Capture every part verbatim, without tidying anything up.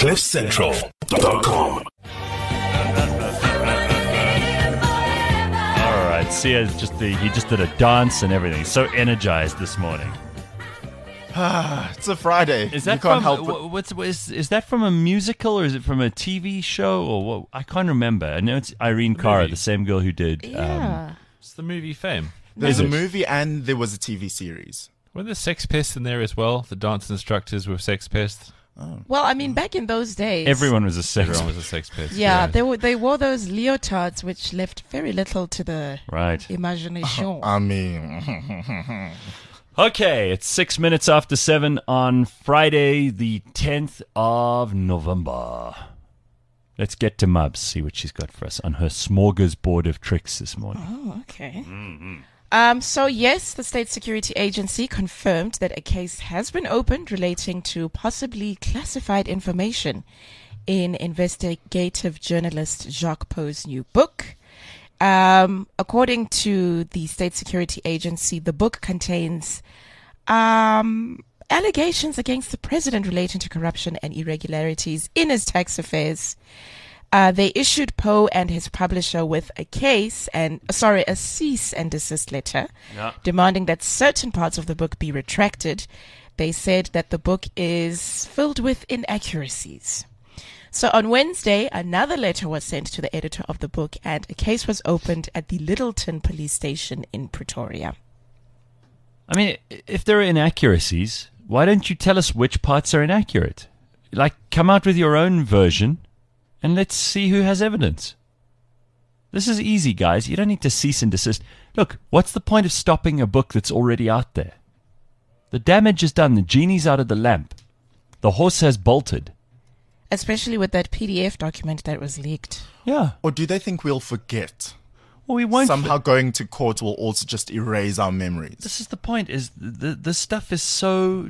cliff central dot com. All right, Sia just the, he just did a dance and everything. So energized this morning. It's a Friday. Is that you can't from help wha- it. what's is, is that from a musical or is it from a T V show or what? I can't remember. I know it's Irene Cara, movie. the same girl who did. Um, Yeah. It's the movie Fame. There's Is a it? movie and there was a T V series. Were there sex pests in there as well? The dance instructors were sex pests. Well, I mean, back in those days, everyone was a sex. Everyone was a sex pest. Yeah, they were. They wore those leotards, which left very little to the Right. imagination. I mean, Okay, it's six minutes after seven on Friday, the tenth of November. Let's get to Mubs, see what she's got for us on her smorgasbord of tricks this morning. Oh, okay. Um, so, yes, the State Security Agency confirmed that a case has been opened relating to possibly classified information in investigative journalist Jacques Poe's new book. Um, according to the State Security Agency, the book contains um, allegations against the president relating to corruption and irregularities in his tax affairs. Uh, they issued Poe and his publisher with a case and, sorry, a cease and desist letter Yeah. demanding that certain parts of the book be retracted. They said that the book is filled with inaccuracies. So on Wednesday, another letter was sent to the editor of the book and a case was opened at the Littleton police station in Pretoria. I mean, i- if there are inaccuracies, why don't you tell us which parts are inaccurate? Like, come out with your own version and let's see who has evidence. This is easy, guys. You don't need to cease and desist. Look, what's the point of stopping a book that's already out there? The damage is done. The genie's out of the lamp. The horse has bolted. Especially with that P D F document that was leaked. Yeah. or do they think we'll forget? Well, we won't. Somehow going to court will also just erase our memories. This is the point, is the, the stuff is so...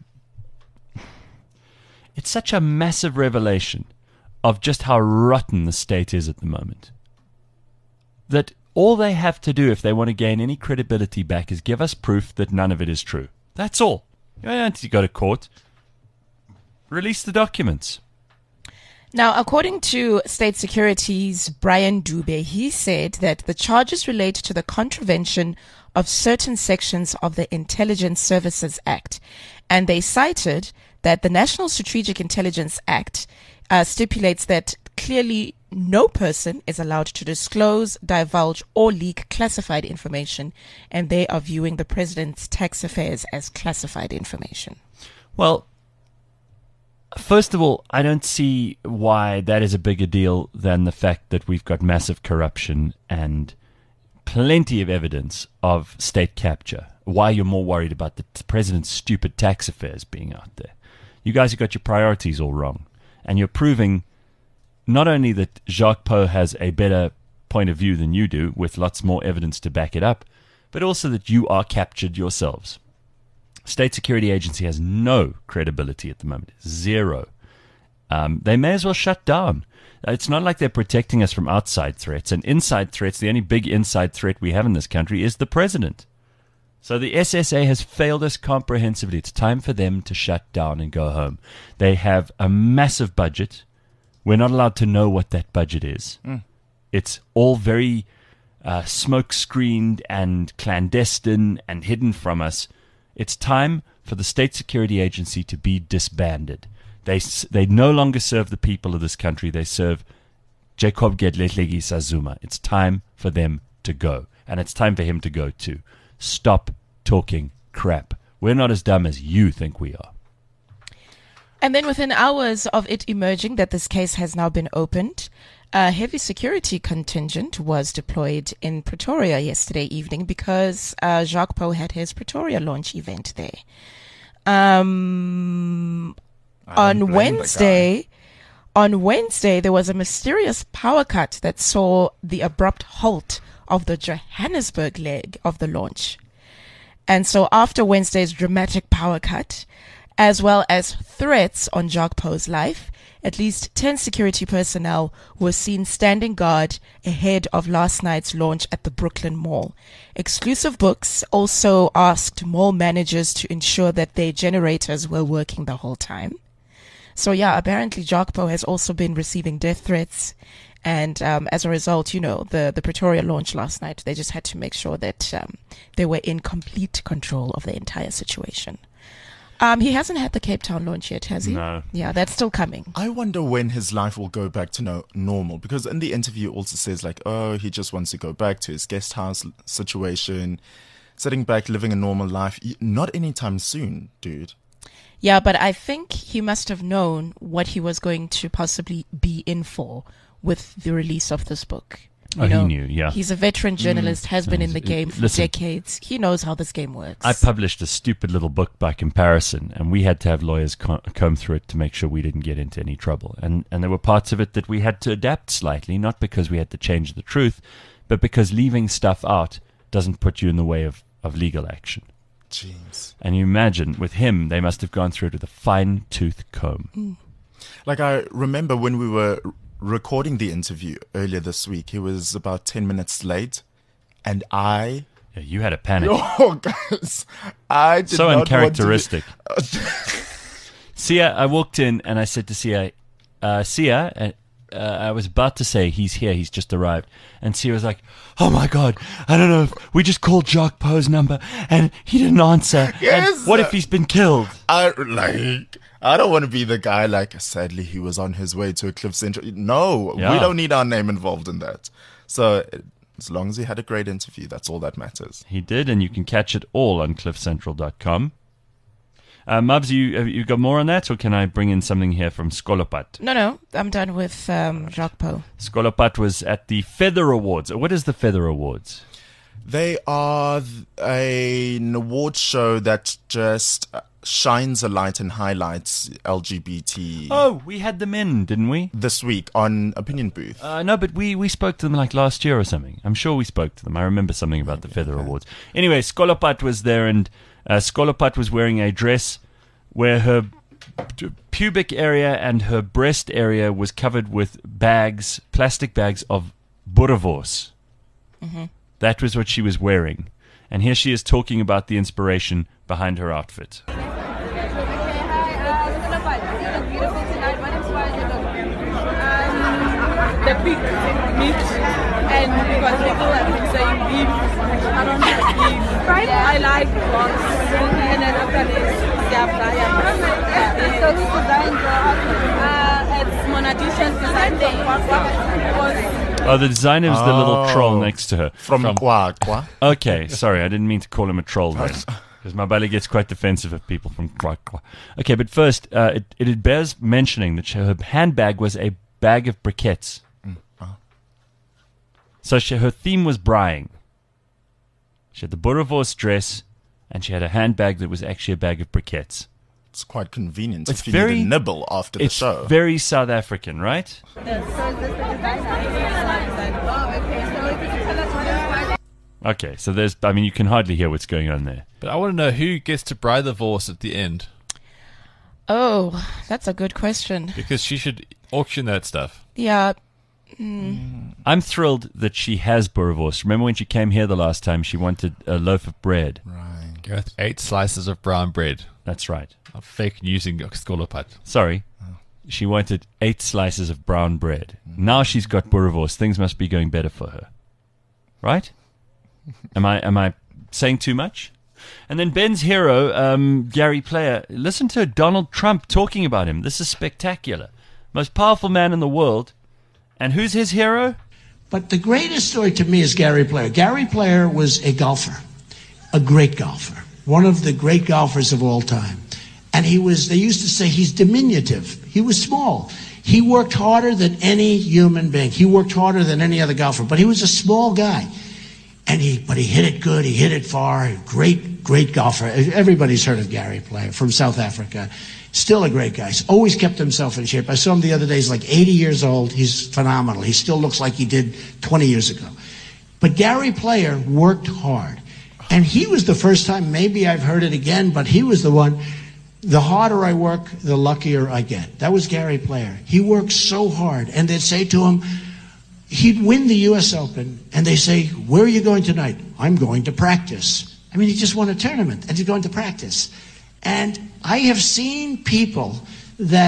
It's such a massive revelation of just how rotten the state is at the moment. That all they have to do if they want to gain any credibility back is give us proof that none of it is true. That's all. You don't have to go to court. Release the documents. Now, according to State Security's Brian Dube, he said that the charges relate to the contravention of certain sections of the Intelligence Services Act. And they cited that the National Strategic Intelligence Act uh, stipulates that clearly no person is allowed to disclose, divulge, or leak classified information, and they are viewing the president's tax affairs as classified information. Well, first of all, I don't see why that is a bigger deal than the fact that we've got massive corruption and plenty of evidence of state capture. Why you're more worried about the t- president's stupid tax affairs being out there. You guys have got your priorities all wrong. And you're proving not only that Jacques Poe has a better point of view than you do, with lots more evidence to back it up, but also that you are captured yourselves. State Security Agency has no credibility at the moment. Zero. Um, they may as well shut down. It's not like they're protecting us from outside threats. And inside threats, the only big inside threat we have in this country is the president. So the S S A has failed us comprehensively. It's time for them to shut down and go home. They have a massive budget. We're not allowed to know what that budget is. Mm. It's all very uh, smoke-screened and clandestine and hidden from us. It's time for the State Security Agency to be disbanded. They they no longer serve the people of this country. They serve Jacob Gedletlegi Sazuma. It's time for them to go. And it's time for him to go too. Stop talking crap. We're not as dumb as you think we are. And then within hours of it emerging that this case has now been opened, a heavy security contingent was deployed in Pretoria yesterday evening because uh, Jacques Poe had his Pretoria launch event there. Um, I don't on blame the guy. Wednesday, on Wednesday, there was a mysterious power cut that saw the abrupt halt of the Johannesburg leg of the launch. And so after Wednesday's dramatic power cut, as well as threats on Jacques Poe's life, at least ten security personnel were seen standing guard ahead of last night's launch at the Brooklyn Mall. Exclusive Books also asked mall managers to ensure that their generators were working the whole time. So yeah, apparently Jogpo has also been receiving death threats. And um, as a result, you know, the, the Pretoria launch last night, they just had to make sure that um, they were in complete control of the entire situation. Um, he hasn't had the Cape Town launch yet, has he? No. Yeah, that's still coming. I wonder when his life will go back to no- normal, because in the interview it also says like, oh, he just wants to go back to his guest house situation, sitting back, living a normal life. Y- Not anytime soon, dude. Yeah, but I think he must have known what he was going to possibly be in for with the release of this book. You Oh, he know, knew, yeah. He's a veteran journalist, has been in the game for Listen. decades. He knows how this game works. I published a stupid little book by comparison, and we had to have lawyers co- comb through it to make sure we didn't get into any trouble. And and there were parts of it that we had to adapt slightly, not because we had to change the truth, but because leaving stuff out doesn't put you in the way of, of legal action. Jeez. And you imagine, with him, they must have gone through it with a fine-tooth comb. Like, I remember when we were recording the interview earlier this week, he was about ten minutes late, and I... Yeah, you had a panic. Oh, guys, I did So not uncharacteristic. Want to Sia, I walked in and I said to Sia, uh, Sia, uh, uh, I was about to say, he's here, he's just arrived. And Sia was like, oh my God, I don't know if we just called Jacques Poe's number and he didn't answer. Yes. And what if he's been killed? I like. I don't want to be the guy like. Sadly, he was on his way to a Cliff Central. No, Yeah. we don't need our name involved in that. So as long as he had a great interview, that's all that matters. He did, and you can catch it all on cliff central dot com. Uh, Mubs, you have you got more on that, or can I bring in something here from Skolopat? No, no, I'm done with um, Jacques Poe. Skolopat was at the Feather Awards. What is the Feather Awards? They are th- a, an award show that just uh, shines a light and highlights L G B T Oh, we had them in, didn't we? this week on Opinion Booth. Uh, no, but we, we spoke to them like last year or something. I'm sure we spoke to them. I remember something about the Feather Awards. Anyway, Skolopat was there, and uh, Skolopat was wearing a dress where her p- pubic area and her breast area was covered with bags, plastic bags of boerewors. Mm-hmm. That was what she was wearing. And here she is talking about the inspiration behind her outfit. Okay, hi, uh, Skolopat. You look beautiful tonight. What inspires your look? Um, the pig meat, and because people have been saying beef, I don't like beef. Right? Yeah. I like box, and then after this, yabra, yabra. Yeah. So who designed your outfit? Uh, it's Monadisha's design from Kwakwa. Oh, the designer was the little Oh. troll next to her. From Kwa Kwa. Okay, sorry, I didn't mean to call him a troll then. Because my belly gets quite defensive of people from Kwa Kwa. Okay, but first, uh, it, it bears mentioning that she, her handbag was a bag of briquettes. So she, her theme was braaiing. She had the boerewors dress, and she had a handbag that was actually a bag of briquettes. It's quite convenient It's if you very- need a nibble after the It's show. very South African, right? So is this the designer? Oh, okay. So could you tell us what inspired Okay, so there's, I mean, you can hardly hear what's going on there. But I want to know who gets to bride the horse at the end, Oh, that's a good question. because she should auction that stuff. Yeah, I'm thrilled that she has boerewors. Remember when she came here the last time, she wanted a loaf of bread. Right. Gareth, eight slices of brown bread. That's right. I'm fake using Skolopat. Sorry. She wanted eight slices of brown bread. Now she's got boerewors. Things must be going better for her. Right? Am I am I saying too much? And then Ben's hero, um, Gary Player, listen to Donald Trump talking about him. This is spectacular. Most powerful man in the world. And who's his hero? But the greatest story to me is Gary Player. Gary Player was a golfer, a great golfer, one of the great golfers of all time. And he was, they used to say he's diminutive. He was small. He worked harder than any human being. He worked harder than any other golfer, but he was a small guy. And he, but he hit it good. He hit it far. Great, great golfer. Everybody's heard of Gary Player from South Africa. Still a great guy. He's always kept himself in shape. I saw him the other day. He's like eighty years old. He's phenomenal. He still looks like he did twenty years ago. But Gary Player worked hard. And he was the first time, maybe I've heard it again, but he was the one, the harder I work, the luckier I get. That was Gary Player. He worked so hard. And they'd say to him, he'd win the U S Open, and they say, where are you going tonight? I'm going to practice. I mean, he just won a tournament, and he's going to practice. And I have seen people that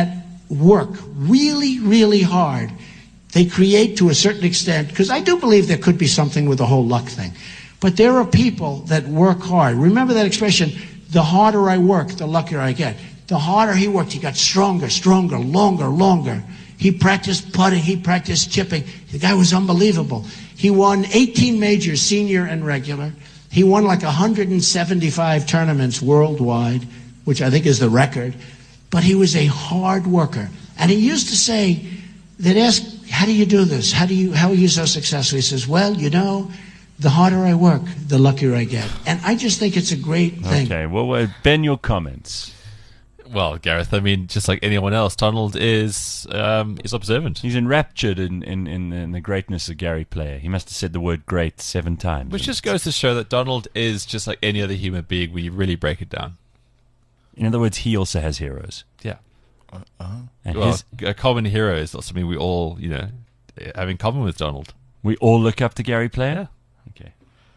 work really, really hard. They create to a certain extent, because I do believe there could be something with the whole luck thing. But there are people that work hard. Remember that expression, the harder I work, the luckier I get. The harder he worked, he got stronger, stronger, longer, longer. He practiced putting, he practiced chipping. The guy was unbelievable. He won eighteen majors, senior and regular. He won like one hundred seventy-five tournaments worldwide, which I think is the record. But he was a hard worker. And he used to say, they'd ask, how do you do this? How do you, how are you so successful? He says, well, you know, the harder I work, the luckier I get. And I just think it's a great thing. Okay, well, uh, Ben, your comments. Well, Gareth, I mean, just like anyone else, Donald is um, is observant. He's enraptured in, in, in, in the greatness of Gary Player. He must have said the word great seven times. Which just goes to show that Donald is just like any other human being when you really break it down. In other words, he also has heroes. Yeah. Uh, uh, And Well, his, a common hero is something we all, you know, have in common with Donald. we all look up to Gary Player? Okay.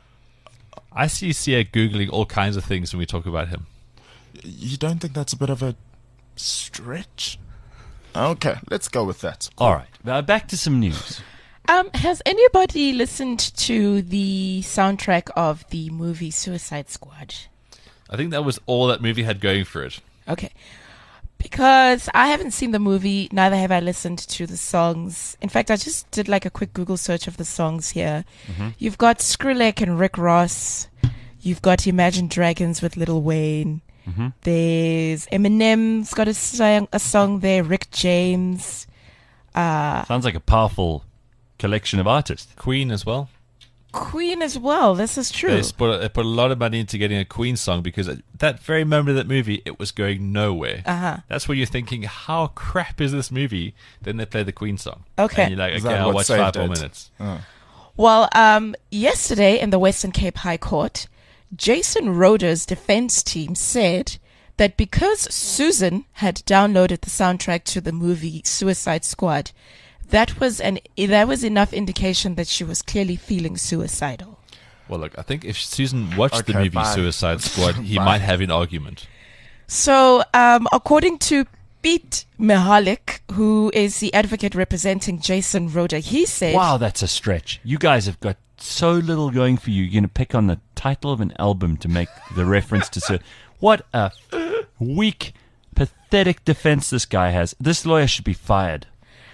I see Sia Googling all kinds of things when we talk about him. you don't think that's a bit of a stretch? Okay, let's go with that. All right. Uh, back to some news. Um, has anybody listened to the soundtrack of the movie Suicide Squad? I think that was all that movie had going for it. Okay. Because I haven't seen the movie, neither have I listened to the songs. In fact, I just did like a quick Google search of the songs here. Mm-hmm. You've got Skrillex and Rick Ross. You've got Imagine Dragons with Lil Wayne. Mm-hmm. There's Eminem's got a song, a song there. Rick James. Uh, Sounds like a powerful collection of artists. Queen as well. Queen as well. This is true. They put, they put a lot of money into getting a Queen song because at that very moment of that movie, it was going nowhere. Uh-huh. That's where you're thinking, how crap is this movie? Then they play the Queen song. Okay. And you're like, Is okay, that I'll what watch saved five more it? minutes. Oh. Well, um, yesterday in the Western Cape High Court, Jason Roder's defense team said that because Susan had downloaded the soundtrack to the movie Suicide Squad, that was an that was enough indication that she was clearly feeling suicidal. Well, look, I think if Susan watched the Okay, movie bye. Suicide Squad, he Bye. might have an argument. So, um, according to Pete Mihalik, who is the advocate representing Jason Roder, he said, Wow, that's a stretch. You guys have got so little going for you. You're going to pick on the title of an album to make the reference to... Sir. What a weak, pathetic defense this guy has. This lawyer should be fired.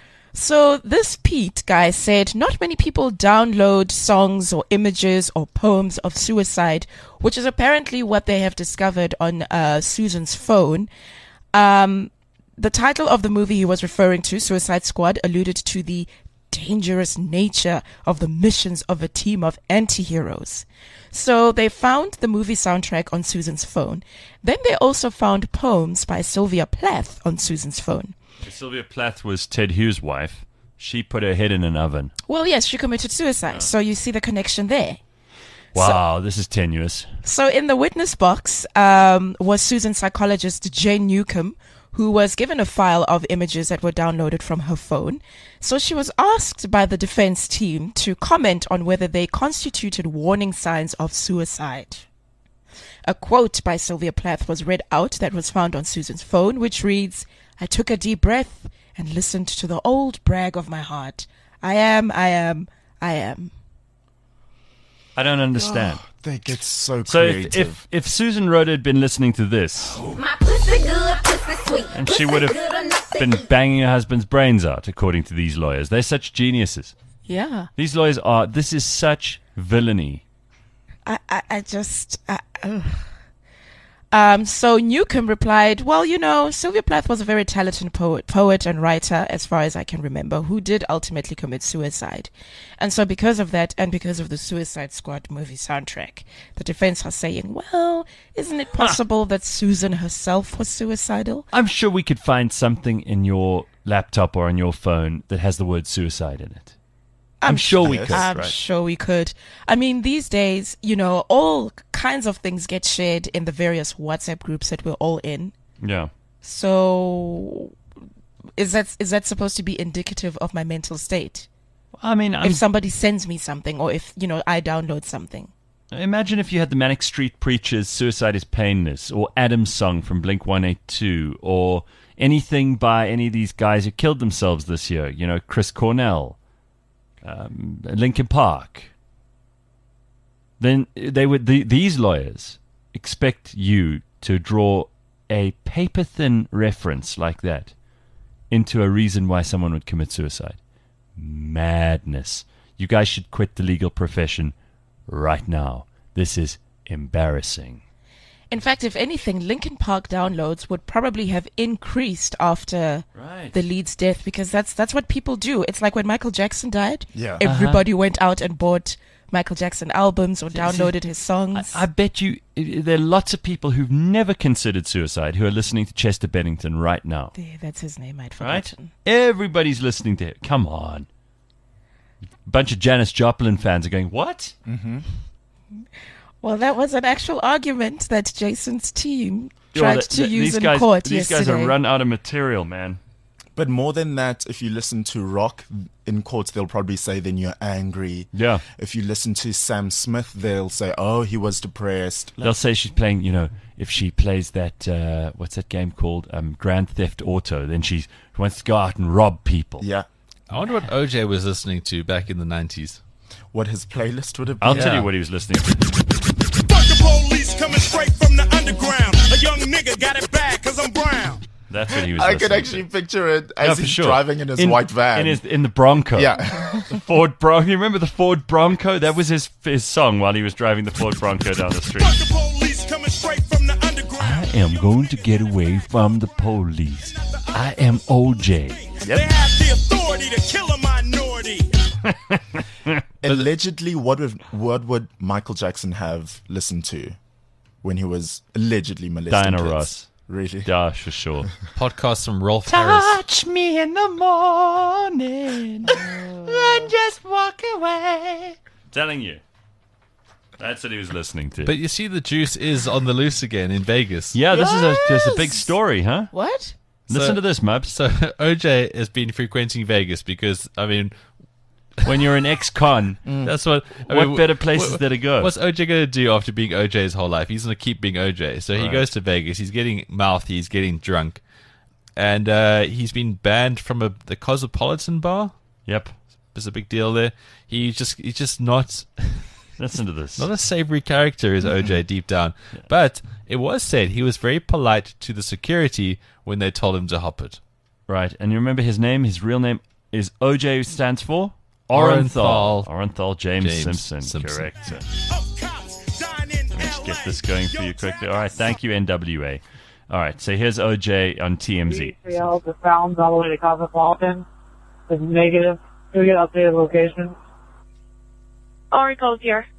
So this Pete guy said not many people download songs or images or poems of suicide, which is apparently what they have discovered on uh, Susan's phone. Um, the title of the movie he was referring to, Suicide Squad, alluded to the dangerous nature of the missions of a team of anti-heroes. So they found the movie soundtrack on Susan's phone. Then they also found poems by Sylvia Plath on Susan's phone. Sylvia Plath was Ted Hughes' wife. She put her head in an oven. Well, yes, she committed suicide. So you see the connection there. Wow, this is tenuous. So in the witness box um, was Susan's psychologist, Jane Newcomb, who was given a file of images that were downloaded from her phone. So she was asked by the defense team to comment on whether they constituted warning signs of suicide. A quote by Sylvia Plath was read out that was found on Susan's phone, which reads, "I took a deep breath and listened to the old brag of my heart. I am, I am, I am." I don't understand. They get so So if, creative. if if Susan Roder had been listening to this, My pussy good, pussy sweet. and she would have been banging her husband's brains out, according to these lawyers. They're such geniuses. Yeah. These lawyers are, this is such villainy. I, I, I just, I, ugh. Um, so Newcomb replied, well, you know, Sylvia Plath was a very talented poet, poet and writer, as far as I can remember, who did ultimately commit suicide. And so because of that, and because of the Suicide Squad movie soundtrack, the defense are saying, well, isn't it possible that Susan herself was suicidal? I'm sure we could find something in your laptop or on your phone that has the word suicide in it. I'm, sure we Yes. could. I'm right? sure we could. I mean, these days, you know, all kinds of things get shared in the various WhatsApp groups that we're all in. Yeah. So is that is that supposed to be indicative of my mental state? I mean, I'm, if somebody sends me something or if, you know, I download something. Imagine if you had the Manic Street Preachers' Suicide is Painless, or Adam's Song from Blink one eighty-two, or anything by any of these guys who killed themselves this year. You know, Chris Cornell, um, Linkin Park. Then they would the, these lawyers expect you to draw a paper-thin reference like that into a reason why someone would commit suicide. Madness. You guys should quit the legal profession right now. This is embarrassing. In fact, if anything, Linkin Park downloads would probably have increased after Right. the lead's death, because that's that's what people do. It's like when Michael Jackson died. Yeah. Everybody went out and bought Michael Jackson albums or downloaded his songs. I, I bet you uh, there are lots of people who've never considered suicide who are listening to Chester Bennington right now. There, that's his name, I'd Right? forgotten. Everybody's listening to him. Come on. A bunch of Janis Joplin fans are going, what? Well, that was an actual argument that Jason's team Yo, tried that- to that- use these in guys, court These yesterday. guys are run out of material, man. But more than that, if you listen to rock in court, they'll probably say then you're angry. Yeah. If you listen to Sam Smith, they'll say, oh, he was depressed. They'll say she's playing, you know, if she plays that, uh, what's that game called? Um, Grand Theft Auto, then she wants to go out and rob people. Yeah. I wonder what O J was listening to back in the nineties. What his playlist would have been. I'll tell Yeah. you what he was listening to. Fuck the police coming straight from the underground. A young nigga got it bad cause I'm brown. That's what he was I listening could actually to. picture it Yeah, as for he's sure. driving in his In- white van. In, his, in the Bronco. yeah. The Ford Bronco. You remember the Ford Bronco? That was his his song while he was driving the Ford Bronco down the street. Fuck the police coming straight from the underground. I am going to get away from the police. I am O J. They have the authority to kill a minority. Allegedly, what would, what would Michael Jackson have listened to when he was allegedly molesting Diana kids? Ross. Really? Yeah, for sure. Podcast from Rolf Harris. Touch me in the morning, then just walk away. Telling you. That's what he was listening to. But you see, the juice is on the loose again in Vegas. yeah, this is a, just a big story, huh? What? Listen So- to this, Mubs. So O J has been frequenting Vegas because, I mean, When you're an ex-con, that's what. I what mean, better places what- there to go? What's O J going to do after being O J his whole life? He's going to keep being O J. So he Right. goes to Vegas. He's getting mouthy. He's getting drunk. And uh, he's been banned from a, the Cosmopolitan bar. Yep. There's a big deal there. He just He's just not... Listen to this. Not a savory character is O J deep down. But it was said he was very polite to the security when they told him to hop it. Right, and you remember his name? His real name is O J stands for? Orenthal. Orenthal James, James Simpson. Simpson. Correct. sir. Of cops dying in Let's L A. get this going for you quickly. All right, thank you, N W A. All right, so here's O J on T M Z. Three L's are found all the way to Cosmopolitan. It's negative. Do we get updated location? Oracle's here.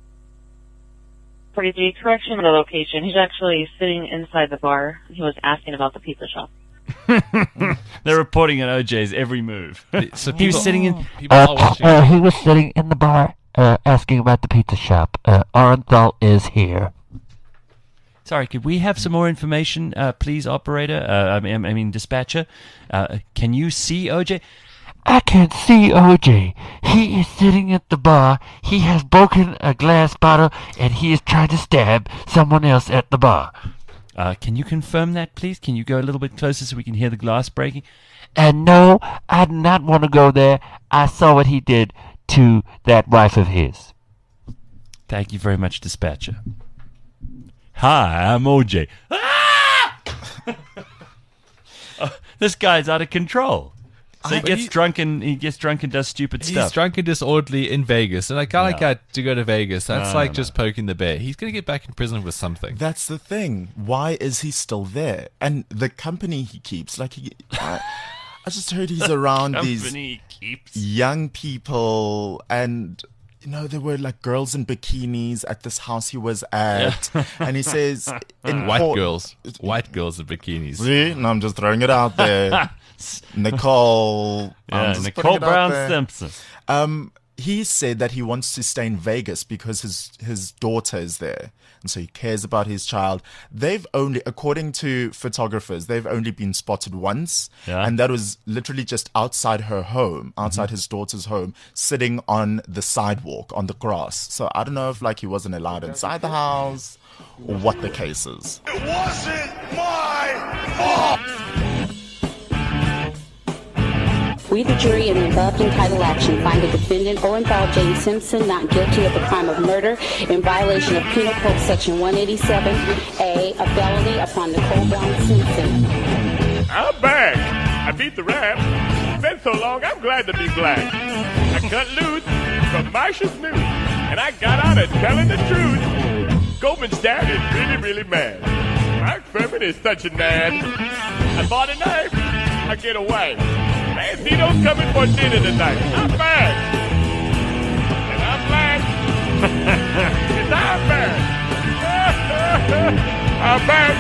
For the correction of the location, he's actually sitting inside the bar. He was asking about the pizza shop. They're reporting on O J's every move. So he was people- sitting in. People are watching. Uh, he was sitting in the bar, uh, asking about the pizza shop. Uh, Orenthal is here. Sorry, could we have some more information, uh, please, operator? Uh, I mean, I mean, dispatcher. Uh, can you see O J? I can see O J. He is sitting at the bar. He has broken a glass bottle, and he is trying to stab someone else at the bar. Uh, can you confirm that, please? Can you go a little bit closer so we can hear the glass breaking? And no, I do not want to go there. I saw what he did to that wife of his. Thank you very much, dispatcher. Hi, I'm O J. Ah! Oh, this guy's out of control. So he I- gets he- drunk and he gets drunk and does stupid He's stuff. drunk and disorderly in Vegas, and a guy like No. that to go to Vegas, that's No, like no, just poking the bear. He's going to get back in prison with something. That's the thing. Why is he still there? And the company he keeps, like he, I, I just heard he's around these Company keeps. young people, and you know there were like girls in bikinis at this house he was at, and he says in White court- girls, white girls in bikinis. See, no, I'm just throwing it out there. Nicole, I'm Yeah, just Nicole putting it out Brown there. Simpson. Um, he said that he wants to stay in Vegas because his his daughter is there, and so he cares about his child. They've only, according to photographers, they've only been spotted once, Yeah. and that was literally just outside her home, outside mm-hmm. his daughter's home, sitting on the sidewalk on the grass. So I don't know if like he wasn't allowed inside the house or what the case is. It wasn't my fault. We, the jury, in the above entitled action, find the defendant, Owen Ball James Simpson, not guilty of the crime of murder in violation of Penal Code Section one eighty-seven A, a felony upon Nicole Brown Simpson. I'm back. I beat the rap. It's been so long, I'm glad to be black. I cut loose from Marcia's news, and I got out of telling the truth. Goldman's dad is really, really mad. Mark Furman is such a nad. I bought a knife. I get away. Mancino's coming for dinner tonight. I'm back. And I'm black. And I'm back. I'm back.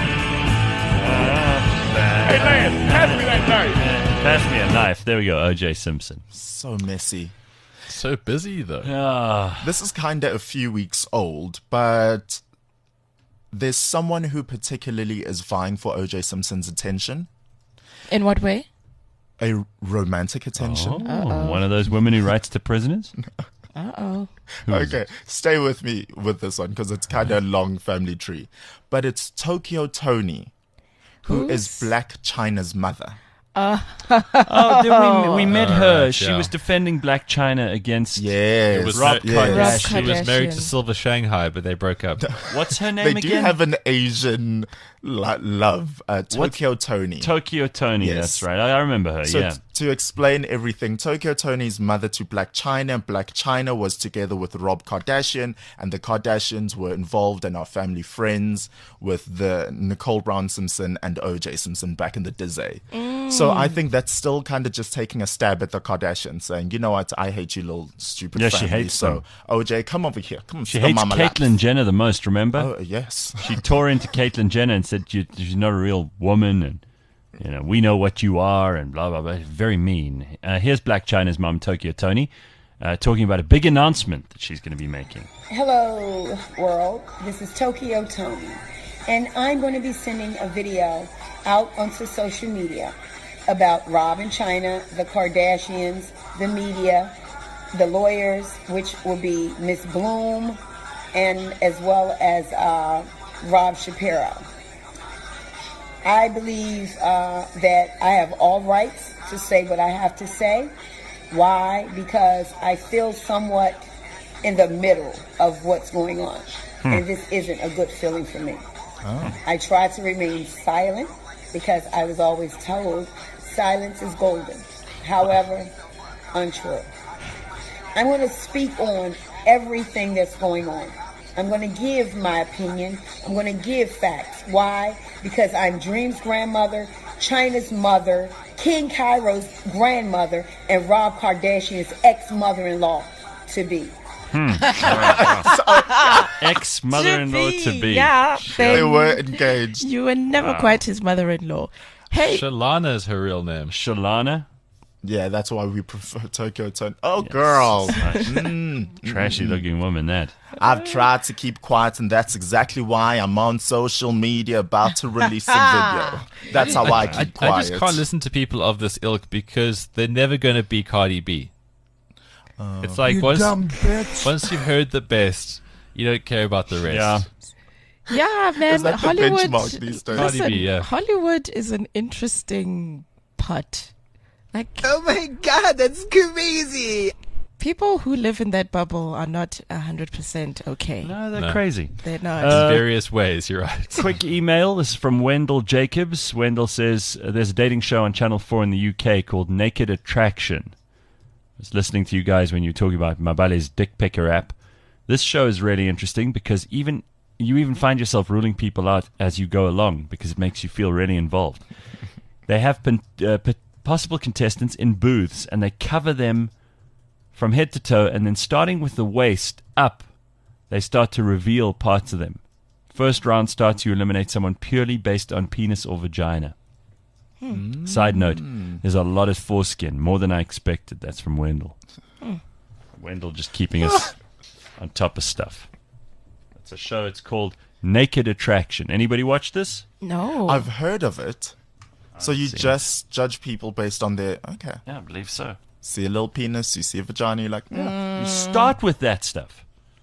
Hey, Lance, pass me that knife. Pass me a knife. There we go, O J Simpson. So messy. So busy, though. Ah. This is kind of a few weeks old, but there's someone who particularly is vying for O J Simpson's attention. In what way? A romantic attention. Oh, one of those women who writes to prisoners? Uh-oh. Okay, stay with me with this one because it's kind of a long family tree. But it's Tokyo Toni, who Who's? is Black China's mother. Uh, oh, did we, we met her. right, she yeah. was defending Black China against Yes. It was Rob Ma- Kardashian. Rob She was married to Kardashian. Silver Shanghai, but they broke up. What's her name They again? do have an Asian lo- love. Uh, Tokyo Toni. Tokyo Toni, Yes. that's right. I, I remember her, So yeah. t- to explain everything, Tokyo Toni's mother to Black China, and Black China was together with Rob Kardashian, and the Kardashians were involved and are family friends with the Nicole Brown Simpson and O J Simpson back in the Dizzy. Mm. So I think that's still kind of just taking a stab at the Kardashians, saying, you know what, I hate you little stupid Yeah, family. she hates so them. O J, come over here. Come She sit hates on Mama lap. Caitlyn Jenner the most, remember? Oh, yes. She tore into Caitlyn Jenner and said you, she's not a real woman, and you know we know what you are, and blah blah blah. Very mean. Uh, here's Black China's mum, Tokyo Toni, uh, talking about a big announcement that she's going to be making. Hello, world. This is Tokyo Toni, and I'm going to be sending a video out onto social media about Rob and China, the Kardashians, the media, the lawyers, which will be Miss Bloom, and as well as uh, Rob Shapiro. I believe uh, that I have all rights to say what I have to say. Why? Because I feel somewhat in the middle of what's going on. Hmm. And this isn't a good feeling for me. Oh. I try to remain silent because I was always told silence is golden. However, untrue. I'm going to speak on everything that's going on. I'm going to give my opinion. I'm going to give facts. Why? Because I'm Dream's grandmother, China's mother, King Cairo's grandmother, and Rob Kardashian's ex-mother-in-law to be. Hmm. Ex mother-in-law to be. Yeah, They then were engaged. You were never Wow. quite his mother-in-law. Hey, Shalana is her real name. Shalana? Yeah, that's why we prefer Tokyo Toni. Oh, girl. Nice. Mm, Trashy mm, mm. looking woman, that. I've tried to keep quiet, and that's exactly why I'm on social media about to release a video. That's how I keep I, quiet. I just can't listen to people of this ilk because they're never going to be Cardi B. Uh, it's like You once, dumb bitch. once you've heard the best, you don't care about the rest. Yeah. yeah, man, Is that the Hollywood. benchmark these days? Listen, Cardi B, yeah. Hollywood is an interesting putt. Like, Oh my god, that's crazy! people who live in that bubble are not a hundred percent okay. No, they're No. crazy. They're not. In Uh, various ways, you're right. Quick email. This is from Wendell Jacobs. Wendell says uh, there's a dating show on Channel four in the U K called Naked Attraction. I was listening to you guys when you were talking about Mabale's Dick Picker app. This show is really interesting because even you even find yourself ruling people out as you go along because it makes you feel really involved. They have pen, uh, p- possible contestants in booths and they cover them from head to toe, and then starting with the waist up, they start to reveal parts of them. First round starts, you eliminate someone purely based on penis or vagina. Hmm. Side note, there's a lot of foreskin, more than I expected. That's from Wendell. Wendell just keeping us on top of stuff. It's a show. It's called Naked Attraction. Anybody watch this? No. I've heard of it. So you seen just judge people based on their... Okay. Yeah, I believe so. See a little penis, you see a vagina, you're like, yeah. You start with that stuff.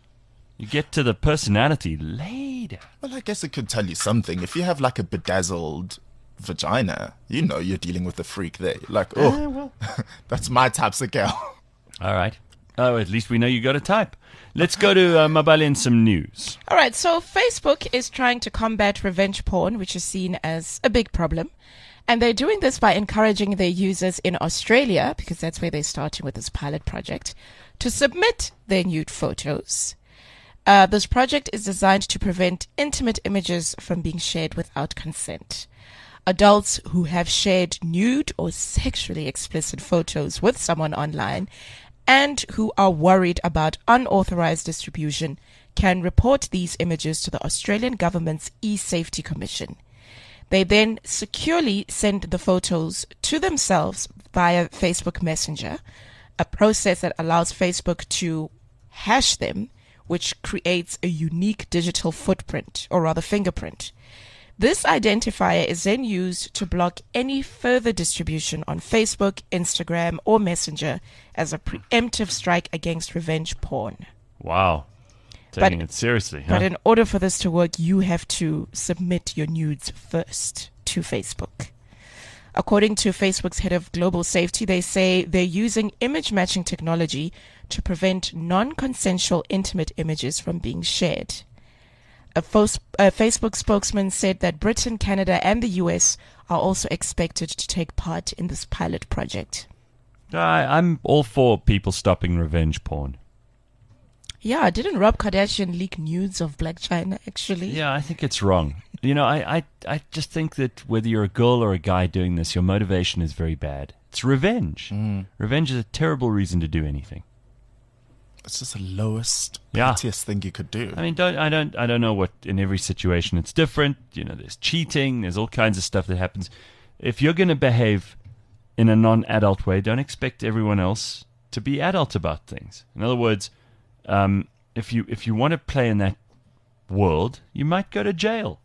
You get to the personality later. Well, I guess it could tell you something. If you have like a bedazzled vagina, you know you're dealing with a freak there. You're like, oh, Yeah, well. that's my type of girl. All right. Oh, at least we know you got a type. Let's go to uh, Mabali and some news. All right, so Facebook is trying to combat revenge porn, which is seen as a big problem. And they're doing this by encouraging their users in Australia, because that's where they're starting with this pilot project, to submit their nude photos. Uh, this project is designed to prevent intimate images from being shared without consent. Adults who have shared nude or sexually explicit photos with someone online and who are worried about unauthorized distribution can report these images to the Australian government's e-Safety Commission. They then securely send the photos to themselves via Facebook Messenger, a process that allows Facebook to hash them, which creates a unique digital footprint, or rather fingerprint. This identifier is then used to block any further distribution on Facebook, Instagram, or Messenger as a preemptive strike against revenge porn. Wow. Taking it seriously. Huh? But in order for this to work, you have to submit your nudes first to Facebook. According to Facebook's head of global safety, they say they're using image matching technology to prevent non-consensual intimate images from being shared. A, fos- a Facebook spokesman said that Britain, Canada, and the U S are also expected to take part in this pilot project. I, I'm all for people stopping revenge porn. Yeah, didn't Rob Kardashian leak nudes of Black China, actually? Yeah, I think it's wrong. You know, I, I, I just think that whether you're a girl or a guy doing this, your motivation is very bad. It's revenge. Mm. Revenge is a terrible reason to do anything. It's just the lowest, Yeah. pettiest thing you could do. I mean, don't I don't I don't know what in every situation it's different. You know, there's cheating, there's all kinds of stuff that happens. If you're going to behave in a non-adult way, don't expect everyone else to be adult about things. In other words, um, if you if you want to play in that world, you might go to jail.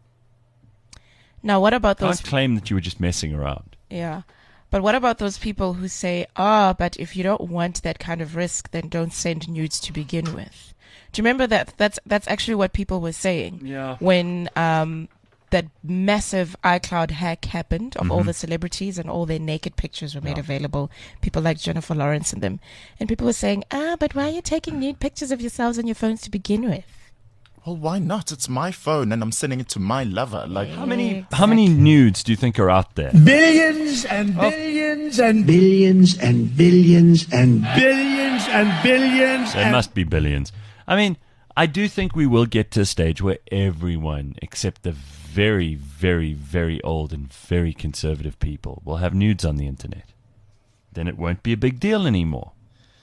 Now, what about Can't those? claim that you were just messing around. Yeah. But what about those people who say, ah, but if you don't want that kind of risk, then don't send nudes to begin with? Do you remember that? That's that's actually what people were saying. Yeah. When um, that massive iCloud hack happened of all Mhm. the celebrities and all their naked pictures were made Yeah. available, people like Jennifer Lawrence and them. And people were saying, ah, but why are you taking nude pictures of yourselves on your phones to begin with? Well, why not? It's my phone and I'm sending it to my lover. Like, How many how many nudes do you think are out there? Billions and billions and billions and billions and billions and billions There and must be billions. I mean, I do think we will get to a stage where everyone, except the very, very, very old and very conservative people, will have nudes on the internet. Then it won't be a big deal anymore.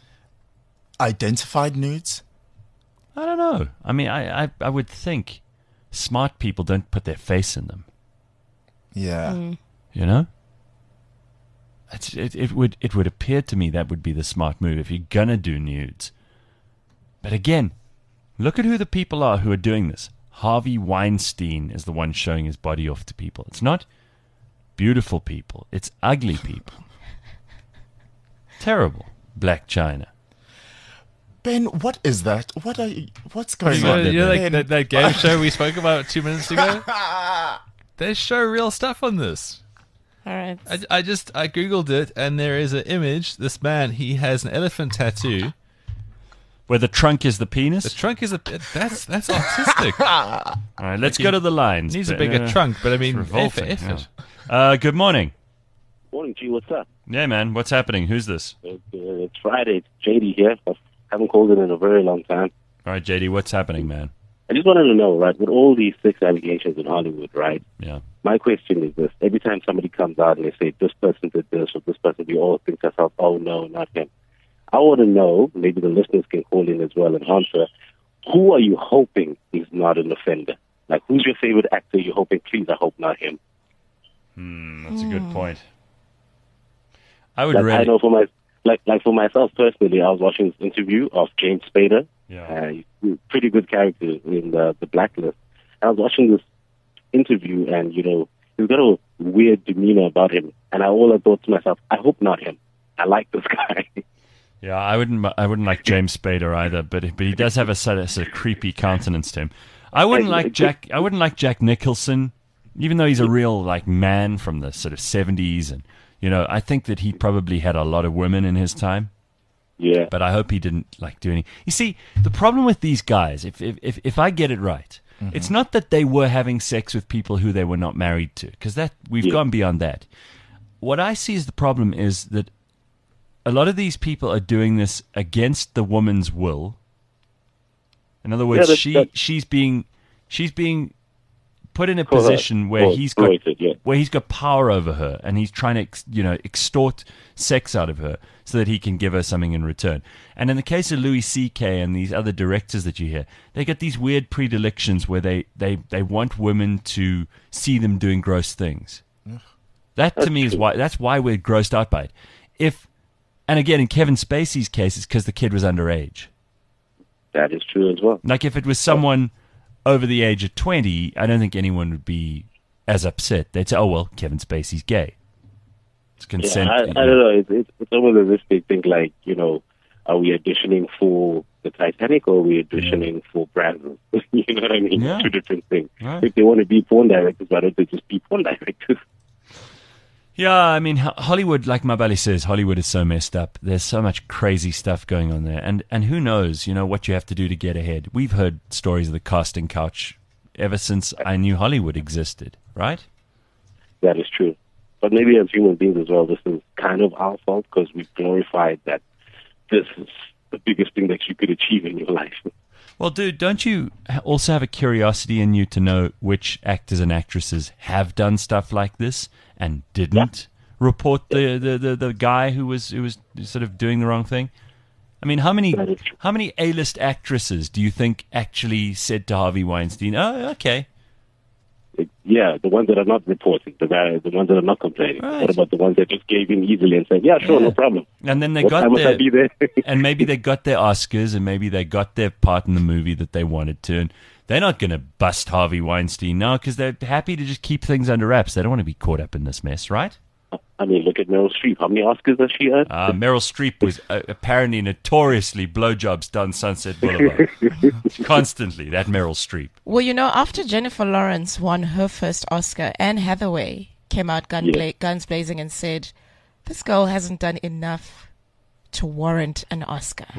identified nudes? I don't know. I mean, I, I, I would think smart people don't put their face in them. Yeah. Mm. You know? It's, it, it would it would appear to me that would be the smart move if you're gonna do nudes. But again, look at who the people are who are doing this. Harvey Weinstein is the one showing his body off to people. It's not beautiful people. It's ugly people. Terrible. Black China. Ben, what is that? What are you, what's going So, on? you know, like Ben? that, that game show we spoke about two minutes ago? They show real stuff on this. All right. I, I just, I googled it, and there is an image. This man, he has an elephant tattoo. Where the trunk is the penis? The trunk is a, that's, that's autistic. All right, let's Like go he to the lines. needs a but, bigger uh, trunk, but I mean, it's A for revolting, effort. yeah. Uh, good morning. Morning, G. What's up? Yeah, man. What's happening? Who's this? It's, uh, it's Friday. It's J D here. I haven't called in in a very long time. All right, J D, what's happening, man? I just wanted to know, right, with all these sex allegations in Hollywood, right? Yeah. My question is this. Every time somebody comes out and they say, this person did this or this person, we all think to ourselves, oh, no, not him. I want to know, maybe the listeners can call in as well and answer, who are you hoping is not an offender? Like, who's your favorite actor you're hoping, please, I hope not him? Hmm, that's a good point. I would Like, really... I know for my, like like for myself personally, I was watching this interview of James Spader. Yeah. Uh, he's a pretty good character in the, the Blacklist. I was watching this interview, and you know, he's got a weird demeanor about him, and I all I thought to myself, I hope not him. I like this guy. Yeah, I wouldn't. I wouldn't like James Spader either, but but he does have a sort of, sort of creepy countenance to him. I wouldn't like Jack. I wouldn't like Jack Nicholson, even though he's a real like man from the sort of seventies, and you know, I think that he probably had a lot of women in his time. Yeah. But I hope he didn't like do any. You see, the problem with these guys, if if if, if I get it right, mm-hmm. it's not that they were having sex with people who they were not married to, because that we've yeah. gone beyond that. What I see as the problem is that a lot of these people are doing this against the woman's will. In other words, yeah, that's, she that's, she's being she's being put in a position where he's got yeah. where he's got power over her, and he's trying to ex, you know extort sex out of her so that he can give her something in return. And in the case of Louis C K and these other directors that you hear, they get these weird predilections where they they, they want women to see them doing gross things. Yeah. That to that's me true. is why that's why we're grossed out by it. If And again, in Kevin Spacey's case, it's because the kid was underage. That is true as well. Like, if it was someone over the age of twenty, I don't think anyone would be as upset. They'd say, oh, well, Kevin Spacey's gay. It's consent. Yeah, I, I don't know. It's, it's, it's almost as if they think, like, you know, are we auditioning for the Titanic or are we auditioning yeah. for Brandon? You know what I mean? Yeah. Two different things. Right. If they want to be porn directors, why don't they just be porn directors? Yeah, I mean, Hollywood, like Mabali says, Hollywood is so messed up. There's so much crazy stuff going on there. And and who knows, you know, what you have to do to get ahead. We've heard stories of the casting couch ever since I knew Hollywood existed, right? That is true. But maybe as human beings as well, this is kind of our fault because we've glorified that this is the biggest thing that you could achieve in your life. Well, dude, don't you also have a curiosity in you to know which actors and actresses have done stuff like this and didn't yeah. report the, the, the, the guy who was who was sort of doing the wrong thing? I mean, how many how many A-list actresses do you think actually said to Harvey Weinstein, "Oh, okay"? Yeah, the ones that are not reporting, the the ones that are not complaining. Right. What about the ones that just gave in easily and said, "Yeah, sure, Yeah. no problem." And then they What got time must their, I be there? and maybe they got their Oscars, and maybe they got their part in the movie that they wanted to. And they're not going to bust Harvey Weinstein now because they're happy to just keep things under wraps. They don't want to be caught up in this mess, right? I mean, look at Meryl Streep. How many Oscars has she earned? Uh, Meryl Streep was uh, apparently notoriously blowjobs down Sunset Boulevard. Constantly, that Meryl Streep. Well, you know, after Jennifer Lawrence won her first Oscar, Anne Hathaway came out gun Yeah. bla- guns blazing and said, this girl hasn't done enough to warrant an Oscar.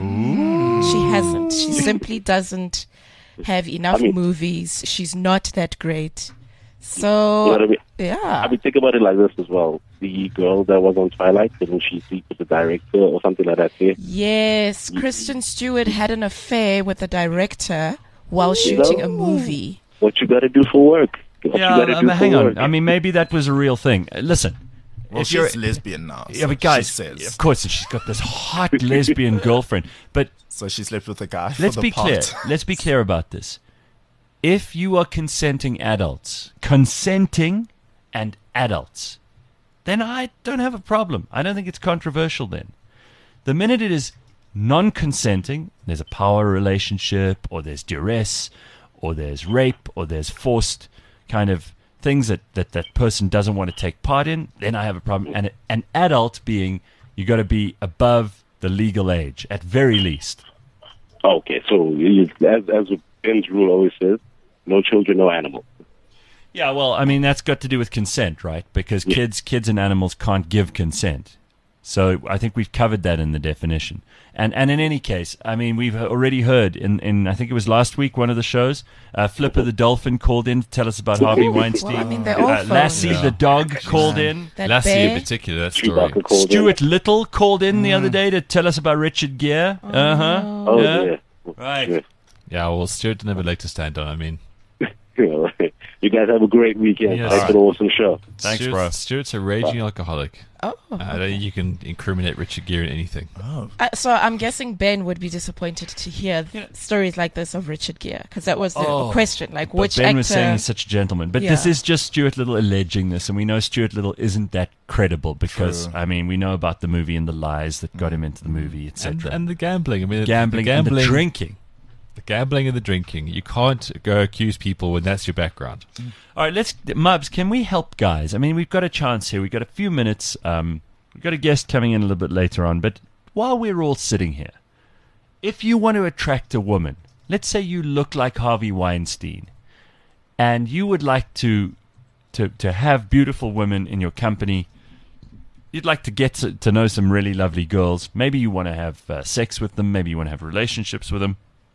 She hasn't. She simply doesn't have enough I mean- movies. She's not that great. You So, know what I mean? yeah. I mean, think about it like this as well. The girl that was on Twilight, didn't she sleep with the director or something like that? Yeah? Yes, Kristen Stewart had an affair with the director while shooting a movie. What you got to do for work? What Yeah, you got to I do mean, for hang on. work? I mean, maybe that was a real thing. Uh, Listen. Well, if you're she's lesbian now. Yeah, so but guys, she says. of course, she's got this hot lesbian girlfriend. But So she slept with a guy for let's the be part. clear. Let's be clear about this. If you are consenting adults, consenting and adults, then I don't have a problem. I don't think it's controversial then. The minute it is non-consenting, there's a power relationship, or there's duress, or there's rape, or there's forced kind of things that that, that person doesn't want to take part in, then I have a problem. And an adult being, you got to be above the legal age, at very least. Okay, so you, as, as Ben's rule always says, no children, no animals. Yeah, well, I mean, that's got to do with consent, right? Because Yeah. kids kids and animals can't give consent. So I think we've covered that in the definition. And and in any case, I mean, we've already heard in, in I think it was last week, one of the shows, uh, Flipper the Dolphin called in to tell us about Harvey Weinstein. Well, I mean, they're all uh, Lassie Yeah. the dog called in. That Lassie bear. in particular, that story. Chewbacca called in. Stuart Little called in the other day to tell us about Richard Gere. Uh-huh. Oh, yeah. yeah. Right. Yeah. Yeah, well, Stuart never like to stand on. I mean, Yeah, right. You guys have a great weekend. Yes. Thanks for the awesome show. Thanks, Stuart, bro. Stuart's a raging alcoholic. Oh. I don't think you can incriminate Richard Gere in anything. Oh. Uh, so I'm guessing Ben would be disappointed to hear stories like this of Richard Gere, because that was the Oh. question. Like, But which Ben actor? was saying he's such a gentleman. But this Yeah. is just Stuart Little alleging this, and we know Stuart Little isn't that credible because, True. I mean, we know about the movie and the lies that got him into the movie, et And, cetera. and the gambling. I mean, the- Gambling the and the gambling, drinking. The gambling and the drinking. You can't go accuse people when that's your background. All right, let's, Mubs, can we help guys? I mean, we've got a chance here. We've got a few minutes. Um, we've got a guest coming in a little bit later on. But while we're all sitting here, if you want to attract a woman, let's say you look like Harvey Weinstein, and you would like to to, to have beautiful women in your company, you'd like to get to, to know some really lovely girls. Maybe you want to have uh, sex with them. Maybe you want to have relationships with them.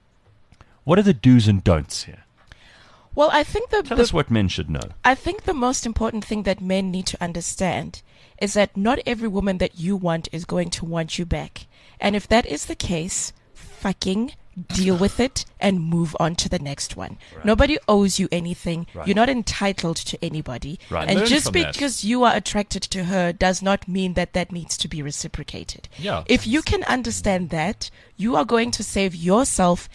What are the do's and don'ts here? Well, I think the, Tell the us what men should know. I think the most important thing that men need to understand is that not every woman that you want is going to want you back. And if that is the case, fucking deal with it and move on to the next one. Right. Nobody owes you anything. Right. You're not entitled to anybody. Right. And Learn just from that. because you are attracted to her does not mean that that needs to be reciprocated. Yeah. If you can understand that, you are going to save yourself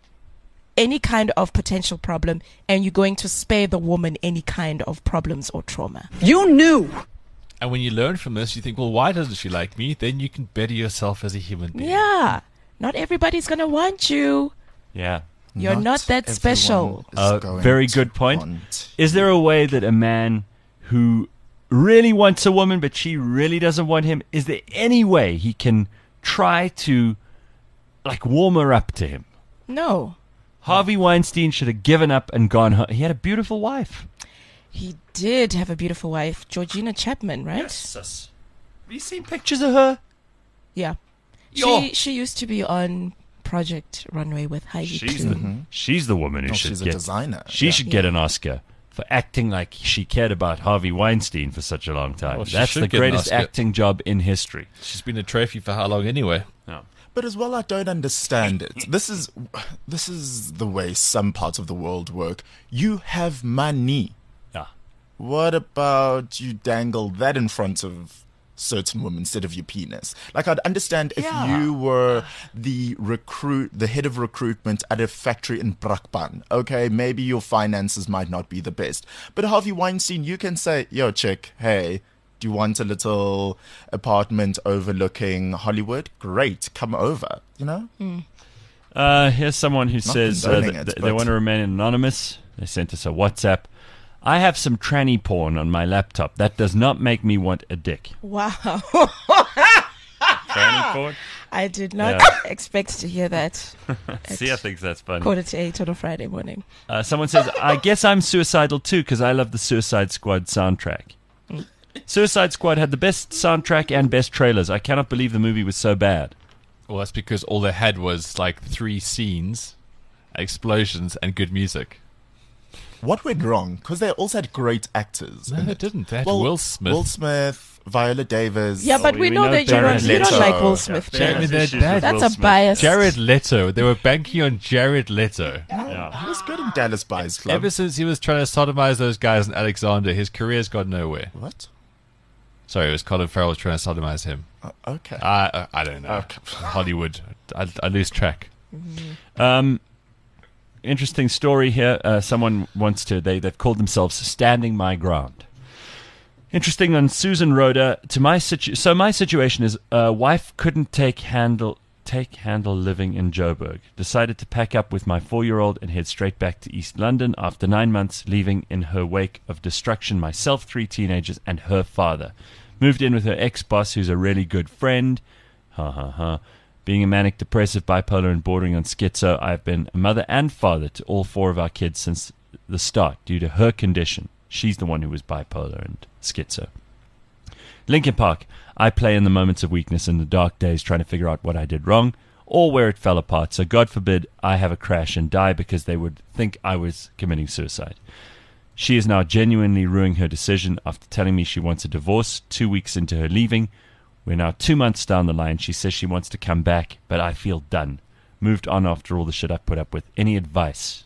any kind of potential problem, and you're going to spare the woman any kind of problems or trauma. You knew. And when you learn from this, you think, well, why doesn't she like me? Then you can better yourself as a human being. Yeah. Not everybody's going to want you. Yeah. You're not, that everyone special. is Uh, going very to good point. want Is there a way that a man who really wants a woman but she really doesn't want him, is there any way he can try to like warm her up to him? No. Harvey Weinstein should have given up and gone home. He had a beautiful wife. He did have a beautiful wife, Georgina Chapman, right? Yes. Have you seen pictures of her? Yeah. Yo. She she used to be on Project Runway with Heidi She's Klum. the she's the woman who No, should she's a get designer. She Yeah. should get an Oscar for acting like she cared about Harvey Weinstein for such a long time. Well, she That's should the get an greatest Oscar. acting job in history. She's been a trophy for how long anyway? No. But as well, I don't understand it. This is this is the way some parts of the world work. You have money. Yeah. What about you dangle that in front of certain women instead of your penis? Like, I'd understand if Yeah. you were the recruit, the head of recruitment at a factory in Brakpan. Okay, maybe your finances might not be the best. But Harvey Weinstein, you can say, yo, chick, hey, do you want a little apartment overlooking Hollywood? Great, come over, you know? Uh, here's someone who Not says uh, condoning th- it, th- they but- want to remain anonymous. They sent us a WhatsApp. I have some tranny porn on my laptop. That does not make me want a dick. Wow. Tranny porn? I did not Yeah. expect to hear that. See, I think that's funny. Quarter to eight on a Friday morning. Uh, someone says, I guess I'm suicidal too because I love the Suicide Squad soundtrack. Suicide Squad had the best soundtrack and best trailers. I cannot believe the movie was so bad. Well, that's because all they had was like three scenes, explosions, and good music. What went wrong? Because they also had great actors. No, in they it. didn't. They had well, Will Smith. Will Smith, Viola Davis. Yeah, but we, know, that you don't, you don't like Will Smith, Yeah, Jared. there's issues with That's Will a Smith. bias. Jared Leto. They were banking on Jared Leto. He was good in Dallas Buyers Club. Ever since he was trying to sodomize those guys in Alexander, his career's gone nowhere. What? Sorry, it was Colin Farrell was trying to sodomize him. Uh, okay. I uh, I don't know. Okay. Hollywood. I, I lose track. Um, interesting story here. Uh, someone wants to, they, they've called themselves Standing My Ground. Interesting on Susan Rhoda. To my situ- so my situation is, uh, wife couldn't take handle take handle living in Joburg. Decided to pack up with my four-year-old and head straight back to East London after nine months, leaving in her wake of destruction myself, three teenagers, and her father. Moved in with her ex-boss, who's a really good friend. Ha ha ha. Being a manic depressive, bipolar, and bordering on schizo, I've been a mother and father to all four of our kids since the start due to her condition. She's the one who was bipolar and schizo. Linkin Park. I play in the moments of weakness and the dark days trying to figure out what I did wrong or where it fell apart. So God forbid I have a crash and die because they would think I was committing suicide. She is now genuinely ruining her decision after telling me she wants a divorce two weeks into her leaving. We're now two months down the line. She says she wants to come back, but I feel done. Moved on after all the shit I put up with. Any advice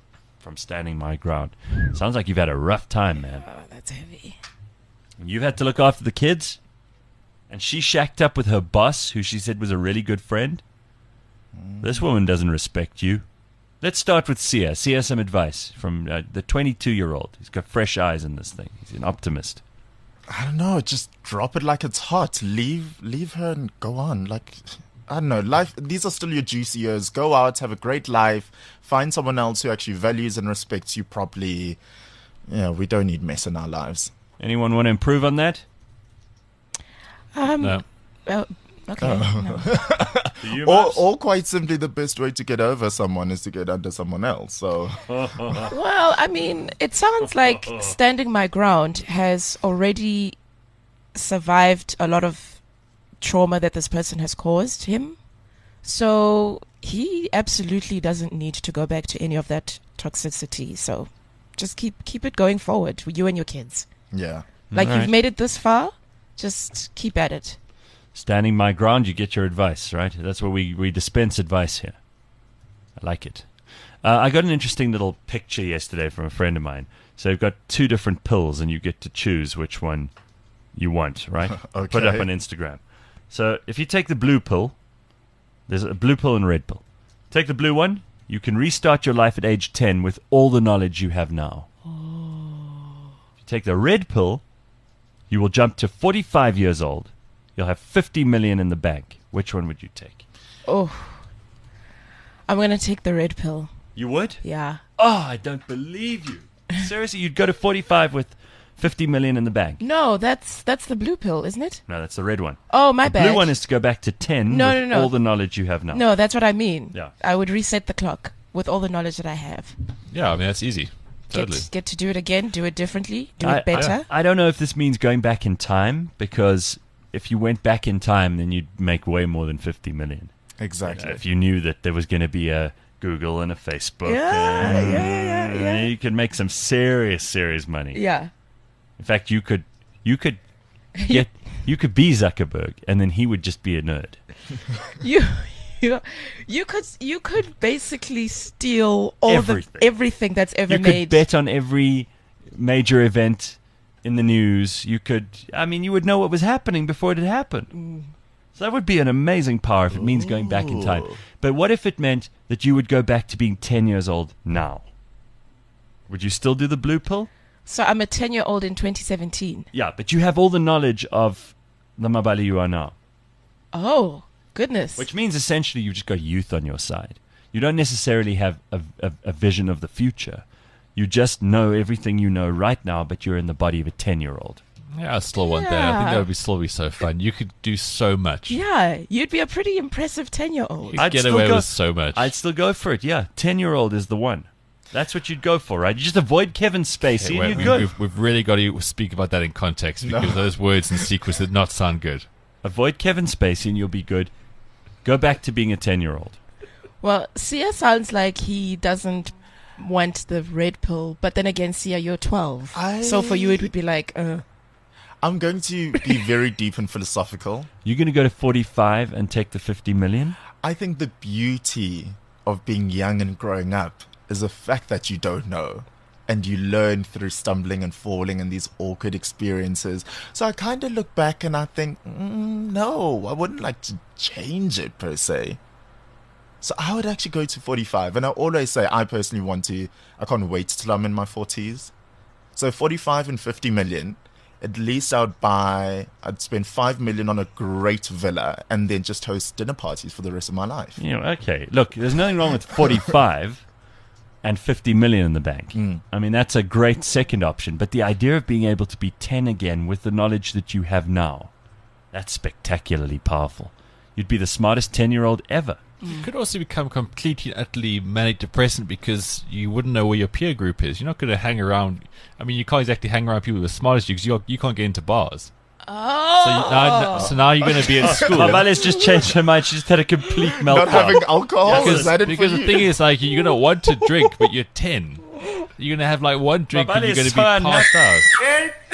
from Standing My Ground. Sounds like you've had a rough time, man. Oh, that's heavy. And you've had to look after the kids? And she shacked up with her boss, who she said was a really good friend? This woman doesn't respect you. Let's start with Sia. Sia, some advice from uh, the twenty-two-year-old. He's got fresh eyes in this thing. He's an optimist. I don't know. Just drop it like it's hot. Leave, leave her and go on. Like, I don't know. Life. These are still your juicy years. Go out, have a great life. Find someone else who actually values and respects you properly. Yeah, we don't need mess in our lives. Anyone want to improve on that? Um, No. Well, okay. Oh. Do you, Or, Maps? or quite simply, the best way to get over someone is to get under someone else. So, Well, I mean, it sounds like Standing My Ground has already survived a lot of trauma that this person has caused him. So he absolutely doesn't need to go back to any of that toxicity. So just keep keep it going forward, you and your kids. yeah. Like All right. you've made it this far, just keep at it. Standing My Ground, you get your advice, right? That's where we, we dispense advice here. I like it. Uh, I got an interesting little picture yesterday from a friend of mine. So you've got two different pills, and you get to choose which one you want, right? Okay. Put it up on Instagram. So if you take the blue pill, there's a blue pill and a red pill. Take the blue one, you can restart your life at age ten with all the knowledge you have now. If you take the red pill, you will jump to forty-five years old. You'll have fifty million in the bank. Which one would you take? Oh, I'm going to take the red pill. You would? Yeah. Oh, I don't believe you. Seriously, you'd go to forty-five with fifty million in the bank. No, that's that's the blue pill, isn't it? No, that's the red one. Oh, my the bad. blue one is to go back to ten No, with no, no. all the knowledge you have now. No, that's what I mean. Yeah. I would reset the clock with all the knowledge that I have. Yeah, I mean, that's easy. Totally. Get, get to do it again, do it differently, do I, it better. I, I don't know if this means going back in time, because if you went back in time, then you'd make way more than fifty million. Exactly. Uh, if you knew that there was going to be a Google and a Facebook, Yeah, and yeah, yeah, yeah. you could make some serious, serious money. Yeah. In fact, you could, you could get, you could be Zuckerberg, and then he would just be a nerd. You, you, you could, you could basically steal all Everything. the everything that's ever You made. could bet on every major event in the news. You could, I mean, you would know what was happening before it had happened. Mm. So that would be an amazing power if it means going back in time. But what if it meant that you would go back to being ten years old now? Would you still do the blue pill? So I'm a ten-year-old in twenty seventeen. Yeah, but you have all the knowledge of the Mabali you are now. Oh, goodness. Which means essentially you've just got youth on your side. You don't necessarily have a, a, a vision of the future. You just know everything you know right now, but you're in the body of a ten-year-old. Yeah, I still want that. I think Yeah. that would be still be so fun. You could do so much. Yeah, you'd be a pretty impressive ten-year-old. You'd get away with so much. I'd still go for it, yeah. ten-year-old is the one. That's what you'd go for, right? You just avoid Kevin Spacey Okay, and wait, you're we, good. We've, we've really got to speak about that in context, because those words and sequence did not sound good. Avoid Kevin Spacey and you'll be good. Go back to being a ten-year-old. Well, Sia sounds like he doesn't want the red pill, but then again, Sia, you're twelve. I- So for you, it would be like, uh, I'm going to be very deep and philosophical. You're going to go to forty-five and take the fifty million? I think the beauty of being young and growing up is the fact that you don't know. And you learn through stumbling and falling and these awkward experiences. So I kind of look back and I think, mm, no, I wouldn't like to change it per se. So I would actually go to forty-five. And I always say, I personally want to, I can't wait till I'm in my forties. So forty-five and fifty million, at least I would buy, I'd spend five million on a great villa and then just host dinner parties for the rest of my life. You know, okay. Look, there's nothing wrong with forty-five and fifty million in the bank. Mm. I mean, that's a great second option. But the idea of being able to be ten again with the knowledge that you have now, that's spectacularly powerful. You'd be the smartest ten-year-old ever. You could also become completely and utterly manic depressant because you wouldn't know where your peer group is. You're not going to hang around. I mean, you can't exactly hang around people who are smart as you because you can't get into bars. oh. So, you, now, so now you're going to be at school. Mabale's just changed her mind. She just had a complete meltdown. Not having alcohol? because Is that it because for the you? thing is, like, you're going to want to drink, but you're ten. You're gonna have like one drink and Babali you're gonna is be so passed out. It's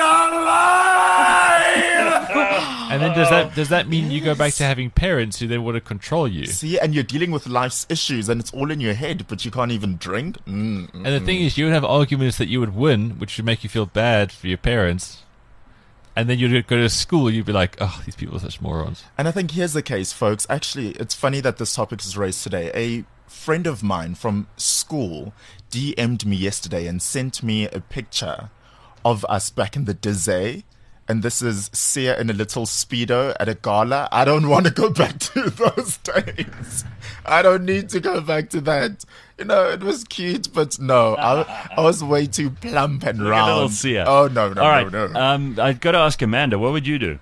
alive! And then does that does that mean you go back to having parents who then want to control you? See, and you're dealing with life's issues, and it's all in your head, but you can't even drink. Mm, mm, And the thing is, you would have arguments that you would win, which would make you feel bad for your parents. And then you'd go to school, you'd be like, oh, these people are such morons. And I think here's the case, folks. Actually, it's funny that this topic is raised today. A friend of mine from school D M'd me yesterday and sent me a picture of us back in the Dizzy. And this is Sia in a little Speedo at a gala. I don't want to go back to those days. I don't need to go back to that. You know, it was cute, but no, I, I was way too plump and Look at round. little Sia. Oh, no, no, All right. no, no. Um, I've got to ask Amanda, what would you do?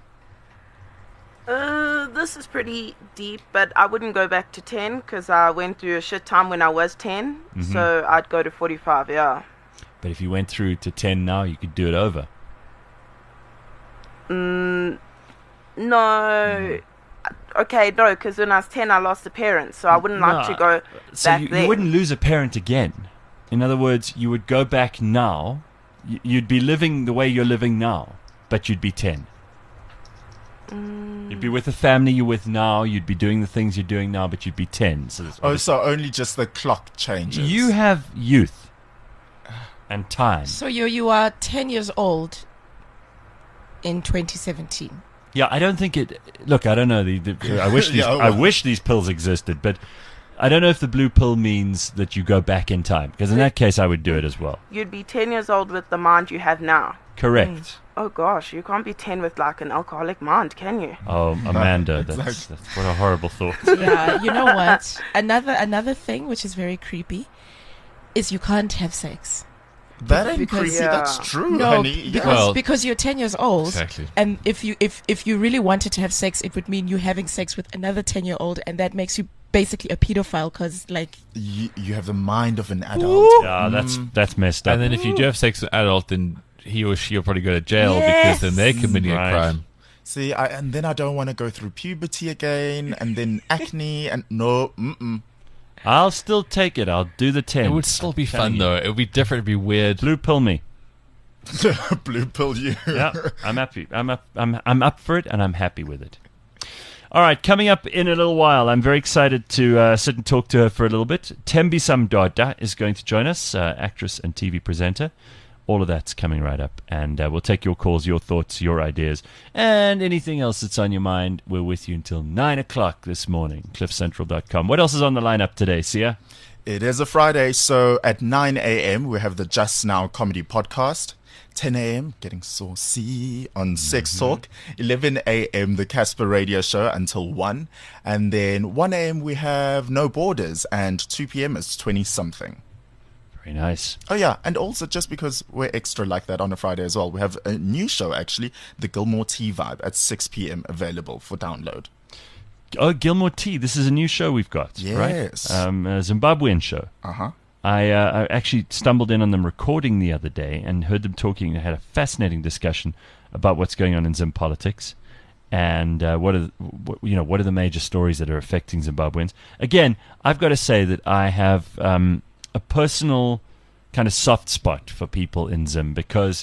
Uh, this is pretty deep, but I wouldn't go back to ten because I went through a shit time when I was ten. Mhm. So I'd go to forty-five, yeah. But if you went through to ten now, you could do it over. Mm, no. Okay, no, because when I was ten, I lost a parent, so I wouldn't like No, to go So back you, there. you wouldn't lose a parent again. In other words, you would go back now. y- You'd be living the way you're living now, but you'd be ten. Mm. You'd be with the family you're with now. You'd be doing the things you're doing now, but you'd be ten. So that's Oh, so only just the clock changes. you have youth and time. So you you are ten years old in twenty seventeen. Yeah, I don't think it. Look, I don't know. The, the I wish these. Yeah, I well- wish these pills existed, but I don't know if the blue pill means that you go back in time. Because in that case, I would do it as well. You'd be ten years old with the mind you have now. Correct. Oh gosh, you can't be ten with like an alcoholic mind, can you? Oh, Amanda, exactly. that's, that's what a horrible thought. Yeah, you know what? Another another thing which is very creepy is you can't have sex. That ain't Because- crazy. Yeah. That's true, No, honey. because Well- because you're ten years old, Exactly. and if you if if you really wanted to have sex, it would mean you having sex with another ten year old, and that makes you basically a pedophile. Because like, You, you have the mind of an adult. Yeah, that's Mm. that's messed up. And then if you do have sex with an adult, then he or she will probably go to jail Yes. because then they're committing Right. a crime. See, I, and then I don't want to go through puberty again, and then acne, and no, mm-mm. I'll still take it. I'll do the ten. It would still be I'm telling fun, you. though. It would be different. It'd be weird. Blue pill me. Blue pill you. Yeah, I'm happy. I'm up. I'm I'm up for it, and I'm happy with it. All right, coming up in a little while, I'm very excited to uh, sit and talk to her for a little bit. Thembisa Mdodha is going to join us, uh, actress and T V presenter. All of that's coming right up, and uh, we'll take your calls, your thoughts, your ideas, and anything else that's on your mind. We're with you until nine o'clock this morning. cliff central dot com. What else is on the lineup today, Sia? It is a Friday, so at nine a.m. we have the Just Now comedy podcast. ten a.m. Getting Saucy on Sex Talk. eleven a.m. the Casper Radio Show until one. And then one a.m. we have No Borders, and two p.m. is twenty-something. Very nice. Oh, yeah, and also just because we're extra like that on a Friday as well, we have a new show, actually, the Gilmore Tea Vibe, at six p.m. available for download. Oh, Gilmore Tea. This is a new show we've got, Yes. right? Um, a Zimbabwean show. Uh-huh. I, uh, I actually stumbled in on them recording the other day and heard them talking. They had a fascinating discussion about what's going on in Zim politics and uh, what are what, you know what are the major stories that are affecting Zimbabweans. Again, I've got to say that I have um, a personal kind of soft spot for people in Zim because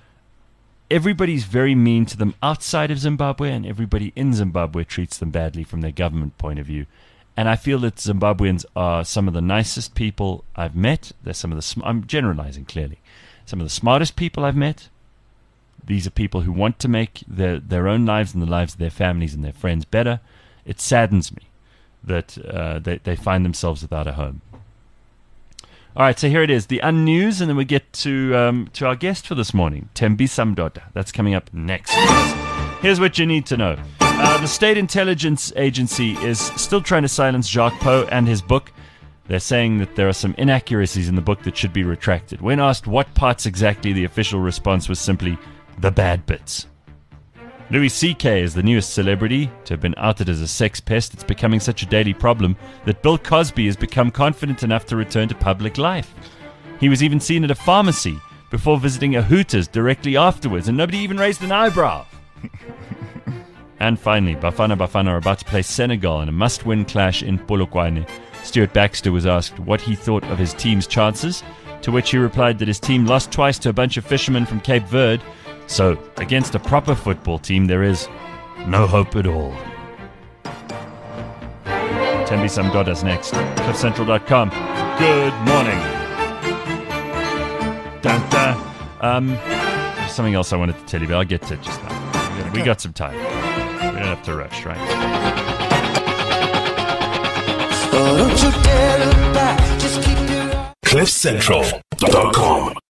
everybody's very mean to them outside of Zimbabwe, and everybody in Zimbabwe treats them badly from their government point of view. And I feel that Zimbabweans are some of the nicest people I've met. They're some of the sm- I'm generalizing clearly. Some of the smartest people I've met. These are people who want to make their their own lives and the lives of their families and their friends better. It saddens me that uh, they they find themselves without a home. All right, so here it is, the unnews, and then we get to um, to our guest for this morning, Thembisa Mdodha. That's coming up next. Here's what you need to know. Uh, the State Intelligence Agency is still trying to silence Jacques Poe and his book. They're saying that there are some inaccuracies in the book that should be retracted. When asked what parts exactly, the official response was simply, the bad bits. Louis C K is the newest celebrity to have been outed as a sex pest. It's becoming such a daily problem that Bill Cosby has become confident enough to return to public life. He was even seen at a pharmacy before visiting a Hooters directly afterwards, and nobody even raised an eyebrow. And finally, Bafana Bafana are about to play Senegal in a must-win clash in Polokwane. Stuart Baxter was asked what he thought of his team's chances, to which he replied that his team lost twice to a bunch of fishermen from Cape Verde, so against a proper football team there is no hope at all. Tembi Samgoda's next. cliff central dot com. Good morning. Dun, dun. Um, there's something else I wanted to tell you, but I'll get to it just now. We got, we got some time. We don't have to rush, right? cliff central dot com